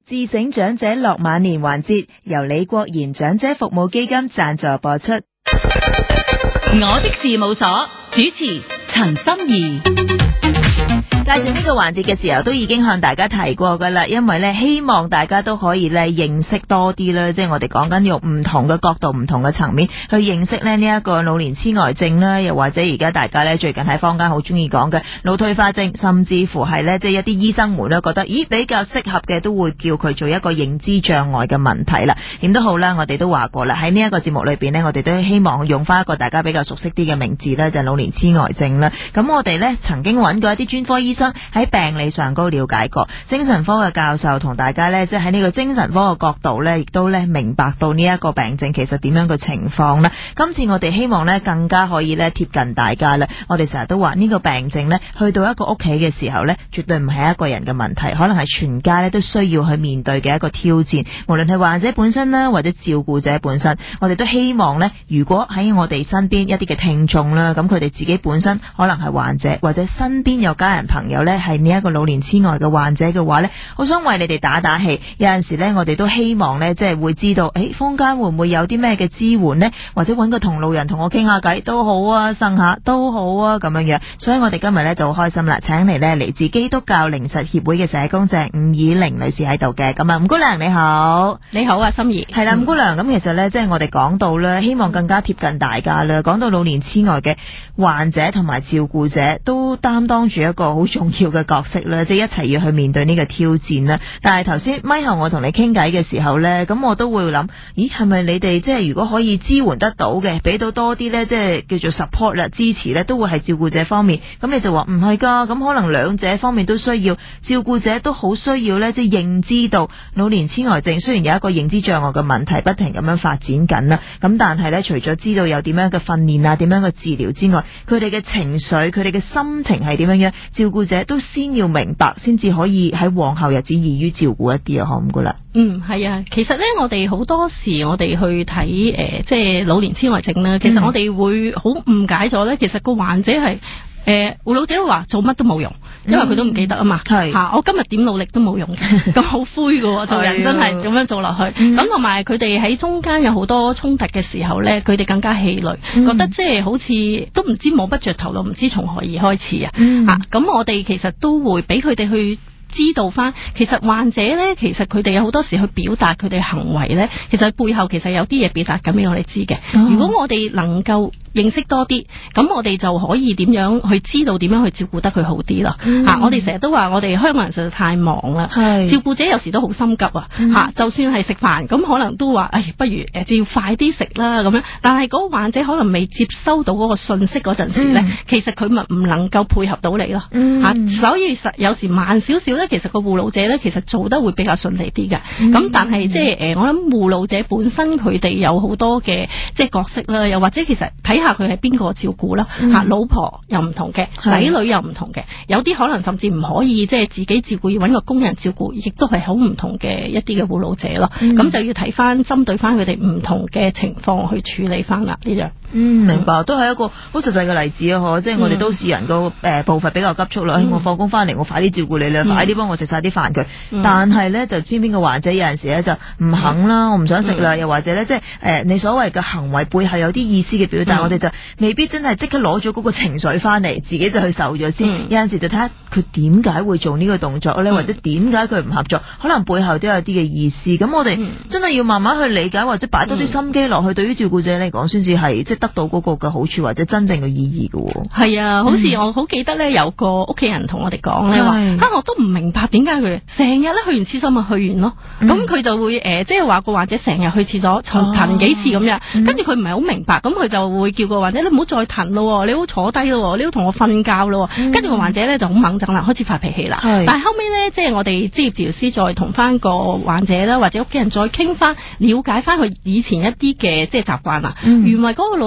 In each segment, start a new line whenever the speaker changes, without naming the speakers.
自醒長者樂晚年環節由李國賢長者服務基金贊助播出。
我的事務所主持陳心怡。
介紹呢個環節嘅時候都已經向大家提過噶啦，因為咧希望大家都可以咧認識多啲啦，即係我哋講緊用唔同嘅角度、唔同嘅層面去認識咧呢一個老年痴呆症啦，又或者而家大家咧最近喺坊間好中意講嘅腦退化症，甚至乎係咧即係一啲醫生們咧覺得比較適合嘅都會叫佢做一個認知障礙嘅問題啦。點都好啦，我哋都話過啦，喺呢一個節目裏邊咧，我哋都希望用翻一個大家比較熟悉啲嘅名字咧，就係老年痴呆症啦。咁我哋咧曾經揾過一啲專科醫生喺病理上高了解過，精神科嘅教授同大家咧，即係喺呢個精神科嘅角度咧，亦都咧明白到呢一個病症其實點樣嘅情況咧。今次我哋希望咧更加可以咧貼近大家啦。我哋成日都話呢個病症咧，去到一個屋企嘅時候咧，絕對唔係一個人嘅問題，可能係全家咧都需要去面對嘅一個挑戰。無論係患者本身啦，或者照顧者本身，我哋都希望咧，如果喺我哋身邊一啲嘅聽眾啦，咁佢哋自己本身可能係患者，或者身邊有家人朋友咧係呢一個老年痴呆嘅患者嘅話咧，好想為你哋打打氣。有陣時咧，我哋都希望咧，即係會知道，坊間會唔會有啲咩嘅支援呢？或者揾個同路人同我傾下偈都好啊，呻下都好啊，咁樣樣。所以我哋今日咧就好開心啦，請嚟咧嚟自基督教靈實協會嘅社工鄭伍以玲女士喺度嘅。咁啊，伍姑娘你好。
你好啊，心儀。
係啦，伍姑娘，咁其實咧，即係我哋講到咧，希望更加貼近大家啦。講到老年痴呆嘅患者同埋照顧者，都擔當住一個好重要嘅角色啦，即係一齊要去面對呢個挑戰啦。但係頭先咪後我同你傾偈嘅時候咧，咁我都會諗，係咪你哋即係如果可以支援得到嘅，俾到多啲咧，即係叫做 support 啦，支持咧，都會係照顧者方面。咁你就話唔係噶，咁可能兩者方面都需要，照顧者都好需要咧，即係認知到老年痴呆症雖然有一個認知障礙嘅問題不停咁樣發展緊啦，咁但係咧除咗知道有點樣嘅訓練啊，點樣嘅治療之外，佢哋嘅情緒、佢哋嘅心情係點樣，照顧者都先要明白，先至可以喺往後日子易於照顧一啲啊，可唔噶啦？
係啊，其實咧，我哋好多時我哋去睇即係老年痴呆症啦，其實我哋會好誤解咗咧，其實個患者係護老者會話做乜都冇用，因為佢都唔記得啊嘛。我今日點努力都冇用嘅，咁好灰㗎喎，做人真係咁樣做落去。咁同埋佢哋喺中間有好多衝突嘅時候咧，佢哋更加氣餒，覺得即係好似都唔知摸不着頭腦，唔知從何而開始啊。咁我哋其實都會俾佢哋去知道翻，其實患者咧，其實佢哋有好多時去表達佢哋行為咧，其實背後其實有啲嘢表達緊俾我哋知嘅。如果我哋能夠認識多啲，咁我哋就可以點樣去知道點樣去照顧得佢好啲啦。我哋成日都話我哋香港人實在太忙啦，照顧者有時都好心急啊。就算係食飯，咁可能都話，不如就要快啲食啦咁樣。但係嗰個患者可能未接收到嗰個信息嗰陣時咧，其實佢咪唔能夠配合到你咯。所以有時慢少少。其實個護老者咧，其實做得會比較順利啲嘅。咁但係即係我諗護老者本身佢哋有好多嘅即係角色啦，又或者其實睇下佢係邊個照顧啦。老婆又唔同嘅，仔女又唔同嘅，有啲可能甚至唔可以即係自己照顧，要揾個工人照顧，亦都係好唔同嘅一啲嘅護老者咯。咁就要睇翻針對翻佢哋唔同嘅情況去處理翻啦呢樣。
明白，都係一個好實際嘅例子啊！即係我哋都市人個步伐比較急促啦。我放工翻嚟，我快啲照顧你啦，快啲幫我食晒啲飯佢。但係咧就偏偏個患者有陣時咧就唔肯啦，我唔想食啦，又或者咧即係你所謂嘅行為背後有啲意思嘅表達，我哋就未必真係即刻攞咗嗰個情緒翻嚟，自己就去受咗先。有陣時就睇下佢點解會做呢個動作咧，或者點解佢唔合作，可能背後都有啲嘅意思。咁我哋真係要慢慢去理解，或者擺多啲心機落去，對於照顧者嚟講，先至係即係得到嗰個嘅好處或者真正嘅意義嘅。係
啊，好似我好記得咧，有個屋企人同我哋講咧話，我都唔明白點解佢成日咧去完廁所咪去完咯。咁佢就會即係話個患者成日去廁所騰幾次咁樣，跟住佢唔係好明白，咁佢就會叫個患者你唔好再騰咯，你好坐低咯，你好同我瞓覺咯。跟住個患者咧就好猛震啦，開始發脾氣啦。但係後尾咧，即係我哋職業治療師再同翻個患者啦或者屋企人再傾翻，了解翻佢以前一啲嘅即係習慣啦。原來嗰個老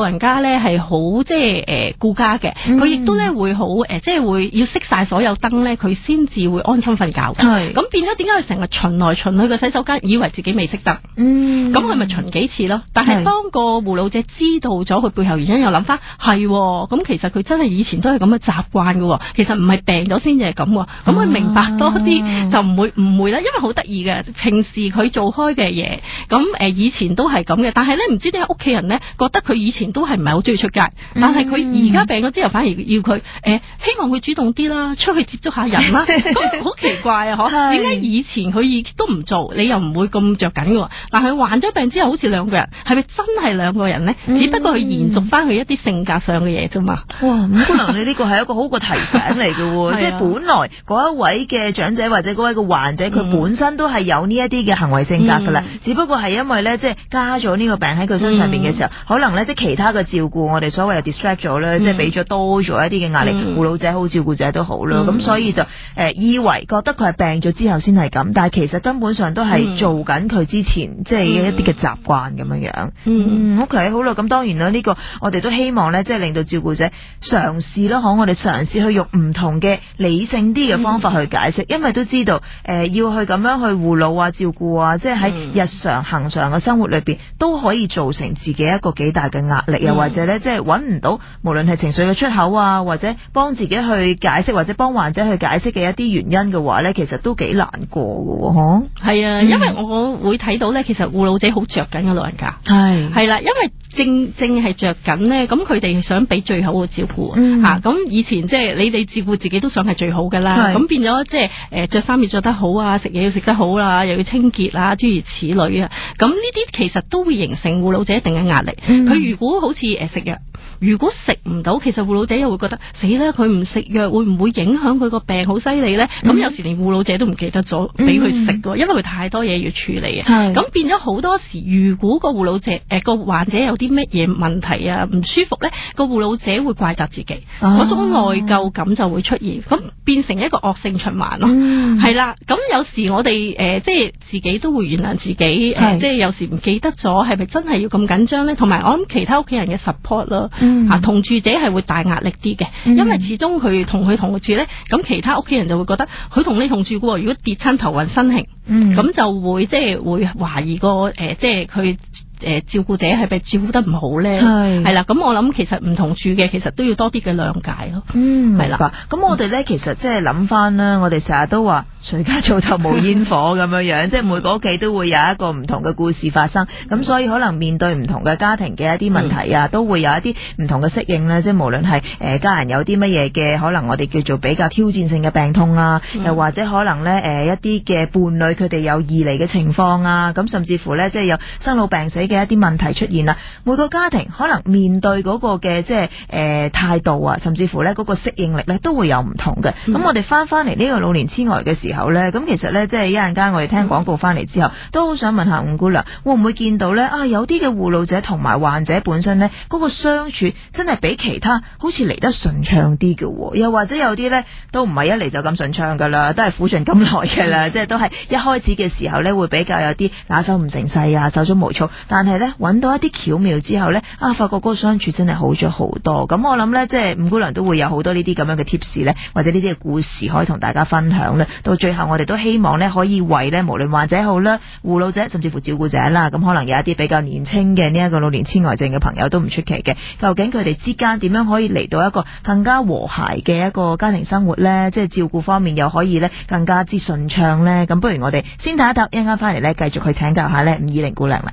老人家咧係好即係顧家嘅，佢亦都咧會好即係會要熄晒所有燈咧，佢先至會安心瞓覺嘅。係咁變咗點解佢成日巡來巡去個洗手間，以為自己未熄燈？咁佢咪巡幾次咯？但係當個護老者知道咗佢背後原因，又諗翻係咁，其實佢真係以前都係咁嘅習慣嘅，其實唔係病咗先至係咁喎。咁佢明白多啲就唔會誤會啦，因為好得意嘅，平時佢做開嘅嘢，咁以前都係咁嘅，但係咧唔知點解屋企人咧覺得佢以前都係唔係好中意出街，但係佢而家病咗之後反而要佢希望佢主動啲啦，出去接觸下人啦，咁好奇怪啊！嗬，點解以前佢都唔做，你又唔會咁着緊嘅？但係患咗病之後好似兩個人，係咪真係兩個人咧？只不過佢延續翻佢一啲性格上嘅嘢啫嘛。哇，
伍姑娘你呢個係一個好嘅提醒嚟嘅，即係本來嗰一位嘅長者或者嗰位嘅患者，佢本身都係有呢一啲嘅行為性格噶啦，只不過係因為咧即係加咗呢個病喺佢身上邊嘅時候，可能咧即係其他嘅照顧，我哋所謂嘅 distract 咗咧，即係俾咗多咗一啲嘅壓力，護老者好，照顧者都好啦，咁所以就以為覺得佢係病咗之後先係咁，但係其實根本上都係做緊佢之前即係一啲嘅習慣咁樣樣。OK 好啦，咁當然啦，呢個我哋都希望咧，即係令到照顧者嘗試啦，我哋嘗試去用唔同嘅理性啲嘅方法去解釋，因為都知道要去咁樣去護老啊、照顧啊，即係喺日常恆常嘅生活裏邊都可以造成自己一個幾大嘅壓力，又或者咧即係揾唔到無論係情緒嘅出口啊，或者幫自己去解釋或者幫患者去解釋嘅一啲原因嘅話咧，其實都幾難過嘅嗬。係啊，因為我會睇到咧，其實護老者好着緊嘅老人家，係啦，因為正係着緊咧，咁佢哋想俾最好嘅照顧吓，咁以前即係你哋照顧自己都想係最好噶啦，咁變咗即係着衫要着得好啊，食嘢要食得好啦，又要清潔啊，諸如此類啊，咁呢啲其實都會形成護老者一定嘅壓力。佢如果好似食藥，如果食唔到，其實護老者又會覺得死啦，佢唔食藥會唔會影響佢個病好犀利咧？咁有時連護老者都唔記得咗俾佢食嘅，因為佢太多嘢要處理啊。咁變咗好多時，如果個護老者個患者有啲乜嘢問題啊唔舒服咧，個護老者會怪責自己，嗰種內疚感就會出現，咁變成一個惡性循環咯。係啦，咁有時我哋即係自己都會原諒自己，即係有時唔記得咗，係咪真係要咁緊張咧？同埋我諗其他屋企人嘅 support 咯。同住者係會大壓力啲嘅，因為始終佢同住咧，咁其他屋企人就會覺得佢同你同住嘅，如果跌親頭暈身㷫，咁就會即係會懷疑個即係佢照顧者係咪照顧得唔好咧？係啦，咁我諗其實唔同住嘅，其實都要多啲嘅諒解咯。係啦，咁我哋咧其實即係諗翻啦，我哋成日都話誰家灶頭無煙火咁樣樣，即係每個屋企都會有一個唔同嘅故事發生，咁所以可能面對唔同嘅家庭嘅一啲問題啊，都會有一啲唔同嘅適應啦。即係無論係家人有啲乜嘢嘅，可能我哋叫做比較挑戰性嘅病痛啊，又或者可能咧一啲嘅伴侶佢哋有異離嘅情況啊，咁甚至乎咧即係有生老病死嘅一啲問題出現啦。每個家庭可能面對嗰個嘅即係態度啊，甚至乎咧嗰個適應力咧都會有唔同嘅。咁我哋翻嚟呢個老年痴呆嘅時候咧，咁其實咧即係一陣間我哋聽廣告翻嚟之後，都好想問下伍姑娘，會唔會見到咧有啲嘅護老者同埋患者本身咧嗰個相處真係比其他好似嚟得順暢啲嘅，又或者有啲咧都唔係一嚟就咁順暢噶啦，都係苦盡甘來嘅啦，即係都係一開始嘅時候咧會比較有啲拿手唔成勢啊，手足無措，但係咧揾到一啲巧妙之後咧發覺嗰個相處真係好咗好多。咁我諗咧即係伍姑娘都會有好多呢啲咁樣嘅 tips 咧，或者呢啲嘅故事可以同大家分享咧。到最後我哋都希望咧可以為咧無論患者好啦、護老者甚至乎照顧者啦，咁可能有一啲比較年輕嘅呢一個老年痴呆症嘅朋友都唔出奇嘅，究竟佢哋之間點樣可以嚟到一個更加和諧嘅一個家庭生活咧？即係照顧方面又可以咧更加之順暢咧？咁不如我哋先打一打，一陣間翻嚟咧繼續去請教下咧伍以玲姑娘啦。